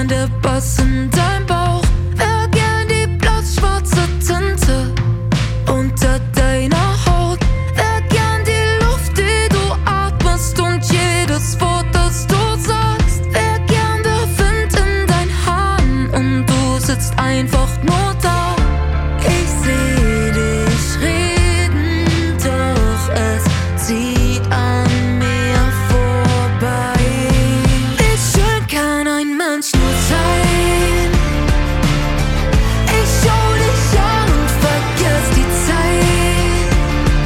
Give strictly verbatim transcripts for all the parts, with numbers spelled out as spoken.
gern der Bass in deinem Bauch, wär gern die blass-schwarze Tinte unter deiner Haut, wär gern die Luft, die du atmest und jedes Wort, das du sagst, wär gern der Wind in deinen Haaren und du sitzt einfach nur da. Ich seh dich reden, doch es zieht an mir vorbei. Wie schön kann ein Mensch nur sein? Ich schau dich an und vergiss die Zeit.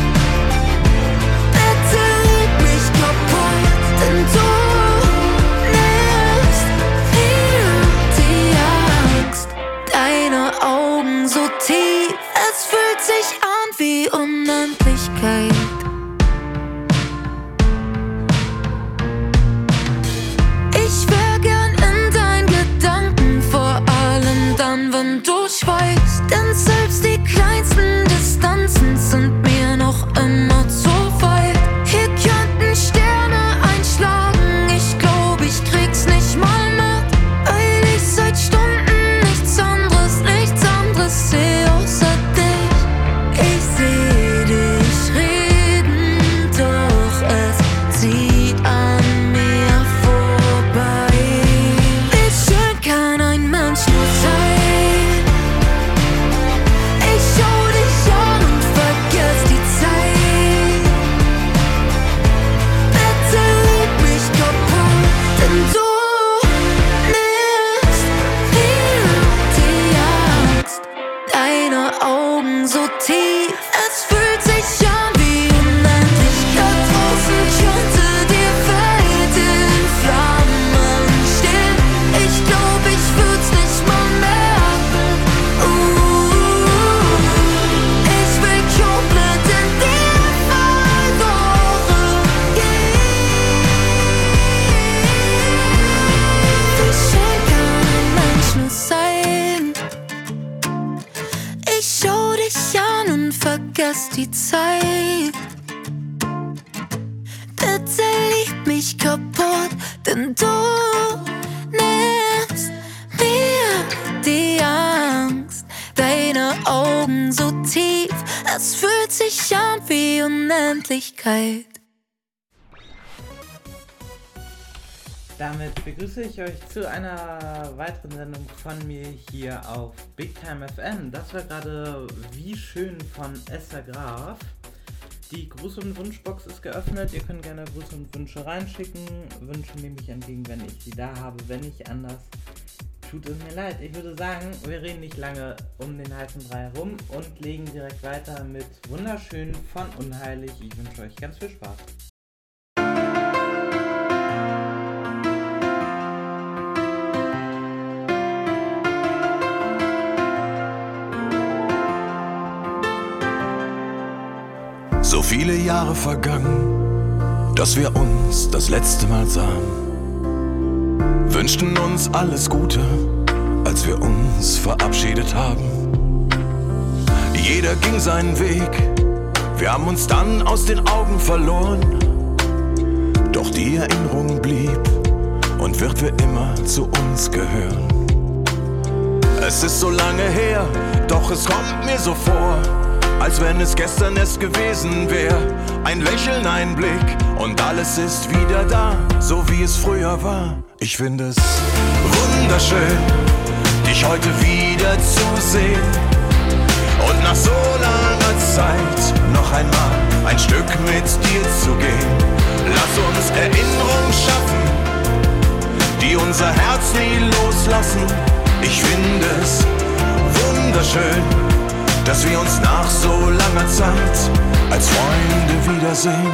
Bitte lieb mich kaputt, denn du nimmst mir die Angst. Deine Augen so tief, es fühlt sich an wie Unendlichkeit. Ich wär gern in deinen Gedanken, vor allem dann, wenn du schweigst. Denn selbst die kleinsten Distanzen sind mir noch immer zu weit. Hier könnten Sterne einschlagen, ich glaub, ich krieg's nicht mal mit, weil ich seit Stunden nichts anderes, nichts anderes seh außer dich. Ich seh dich reden, doch es zieht an mir vorbei. Wie schön kann ein Mensch nur sein? Ich schau dich an und vergiss die Zeit. Bitte lieb mich kaputt, denn du nimmst mir die Angst. Deine Augen so tief, es fühlt sich an wie Unendlichkeit. Draußen könnte die Welt in Flammen stehen. Ich glaub, ich würd's nicht mal merken. Uh, ich will komplett in dir verloren gehen. Wie schön kann ein Mensch nur sein? Ich schau dich an und vergess die Zeit. Bitte lieb mich kaputt, denn du nimmst mir die Angst. Deine Augen so tief, es fühlt sich an wie Unendlichkeit. Damit begrüße ich euch zu einer weiteren Sendung von mir hier auf Big Time F M. Das war gerade Wie schön von Esther Graf. Die Gruß- und Wunschbox ist geöffnet. Ihr könnt gerne Grüße und Wünsche reinschicken. Wünsche nehme ich entgegen, wenn ich sie da habe. Wenn nicht anders, tut es mir leid. Ich würde sagen, wir reden nicht lange um den heißen Brei herum und legen direkt weiter mit Wunderschön von Unheilig. Ich wünsche euch ganz viel Spaß. So viele Jahre vergangen, dass wir uns das letzte Mal sahen. Wünschten uns alles Gute, als wir uns verabschiedet haben. Jeder ging seinen Weg, wir haben uns dann aus den Augen verloren. Doch die Erinnerung blieb und wird für immer zu uns gehören. Es ist so lange her, doch es kommt mir so vor, als wenn es gestern erst gewesen wäre. Ein Lächeln, ein Blick und alles ist wieder da, so wie es früher war. Ich finde es wunderschön, dich heute wieder zu sehen und nach so langer Zeit noch einmal ein Stück mit dir zu gehen. Lass uns Erinnerungen schaffen, die unser Herz nie loslassen. Ich finde es wunderschön, dass wir uns nach so langer Zeit als Freunde wiedersehen.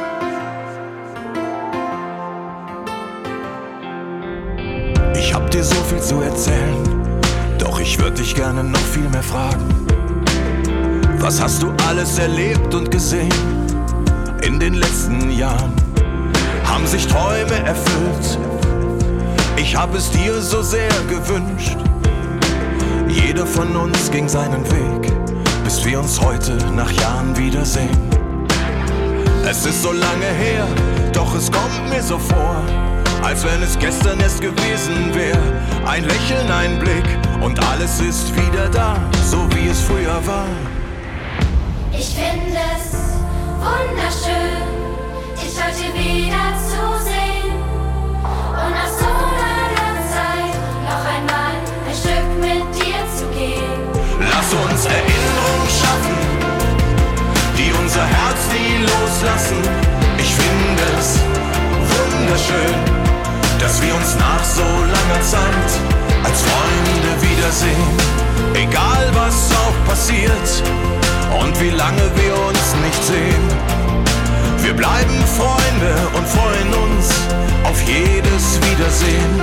Ich hab dir so viel zu erzählen, doch ich würde dich gerne noch viel mehr fragen. Was hast du alles erlebt und gesehen in den letzten Jahren? Haben sich Träume erfüllt? Ich hab es dir so sehr gewünscht. Jeder von uns ging seinen Weg, bis wir uns heute nach Jahren wiedersehen. Es ist so lange her, doch es kommt mir so vor, als wenn es gestern erst gewesen wäre. Ein Lächeln, ein Blick und alles ist wieder da, so wie es früher war. Ich finde es wunderschön, dich heute wieder zu sehen und nach so langer Zeit noch einmal ein Stück mit dir zu gehen. Lass uns Erinnerungen schaffen, die unser Herz nie loslassen. Ich finde es wunderschön, dass wir uns nach so langer Zeit als Freunde wiedersehen. Egal was auch passiert und wie lange wir uns nicht sehen. Wir bleiben Freunde und freuen uns auf jedes Wiedersehen.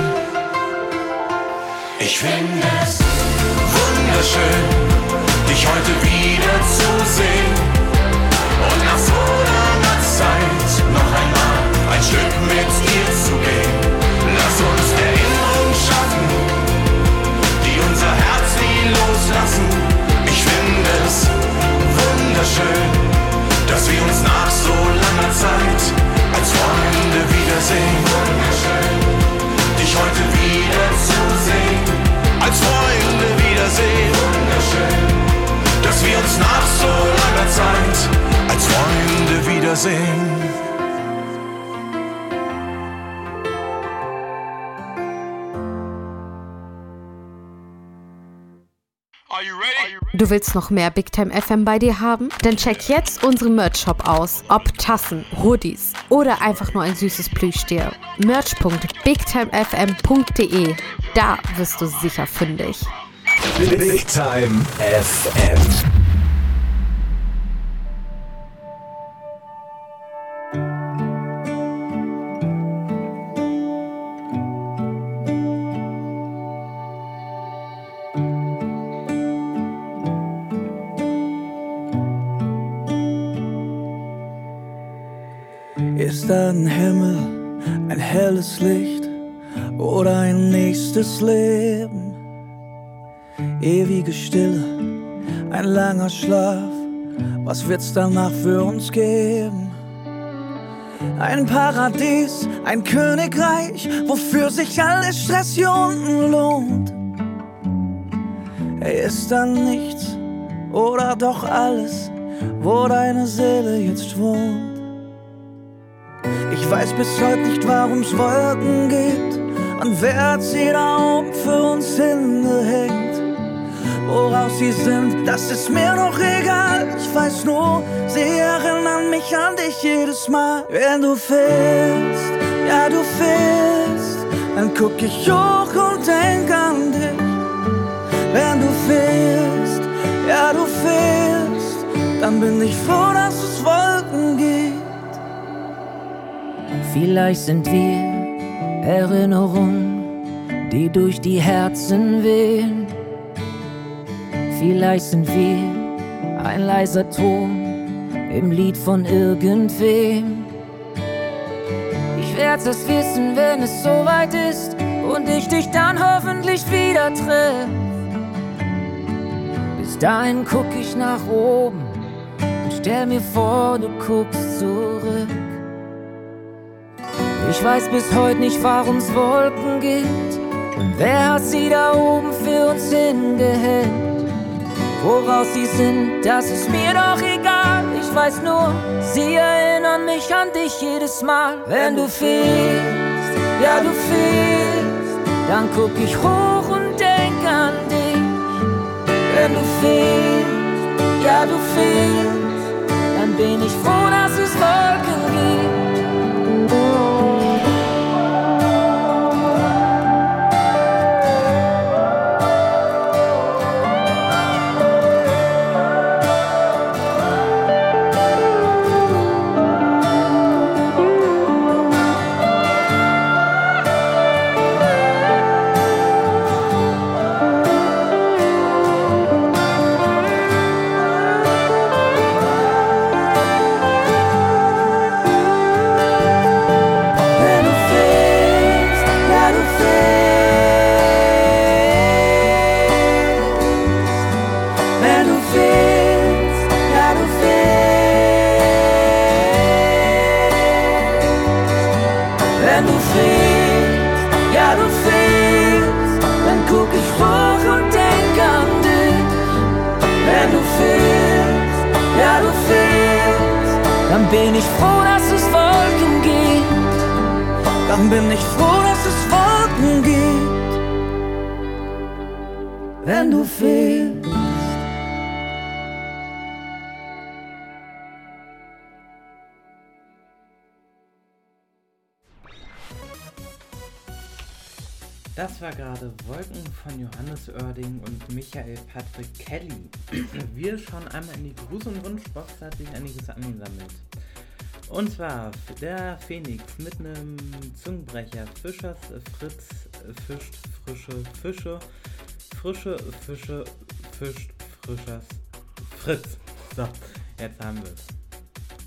Ich finde es wunderschön, dich heute wieder zu sehen und nach so langer Zeit noch einmal ein Stück mit dir zu gehen. Lass uns Erinnerungen schaffen, die unser Herz nie loslassen. Ich finde es wunderschön, dass wir uns nach so langer Zeit als Freunde wiedersehen. Wunderschön, dich heute wieder zu sehen, als Freunde wiedersehen. Wunderschön, dass wir uns nach so langer Zeit als Freunde wiedersehen. Du willst noch mehr Big Time F M bei dir haben? Dann check jetzt unseren Merch-Shop aus. Ob Tassen, Hoodies oder einfach nur ein süßes Plüschtier. merch punkt big time f m punkt d e. Da wirst du sicher fündig. Big Time F M. Ist da ein Himmel, ein helles Licht oder ein nächstes Leben? Ewige Stille, ein langer Schlaf, was wird's danach für uns geben? Ein Paradies, ein Königreich, wofür sich alles Stress hier unten lohnt. Hey, ist da nichts oder doch alles, wo deine Seele jetzt wohnt? Ich weiß bis heute nicht, warum's Wolken gibt und wer hat sie da oben für uns hingehängt. Woraus sie sind, das ist mir doch egal. Ich weiß nur, sie erinnern mich an dich jedes Mal. Wenn du fehlst, ja du fehlst, dann guck ich hoch und denk an dich. Wenn du fehlst, ja du fehlst, dann bin ich froh, dass es Wolken gibt. Vielleicht sind wir Erinnerungen, die durch die Herzen wehen. Vielleicht sind wir ein leiser Ton im Lied von irgendwem. Ich werd's erst wissen, wenn es soweit ist und ich dich dann hoffentlich wieder treff. Bis dahin guck ich nach oben und stell mir vor, du guckst zurück. Ich weiß bis heute nicht, warum's Wolken gibt und wer hat sie da oben für uns hingehängt. Woraus sie sind, das ist mir doch egal. Ich weiß nur, sie erinnern mich an dich jedes Mal. Wenn du fehlst, ja du fehlst, dann guck ich hoch und denk an dich. Wenn du fehlst, ja du fehlst, dann bin ich froh, dass es Wolken gibt. dann bin ich froh, dass es Wolken gibt. Dann bin ich froh, dass es Wolken gibt, wenn du fehlst. Das war gerade Wolken von Johannes Oerding und Michael Patrick Kelly. Wir schauen einmal in die Gruß- und Wunschbox, da hat sich einiges angesammelt. Und zwar der Phoenix mit einem Zungenbrecher. Fischers Fritz fischt frische Fische. Frische Fische fischt Frischers Fritz. So, jetzt haben wir es.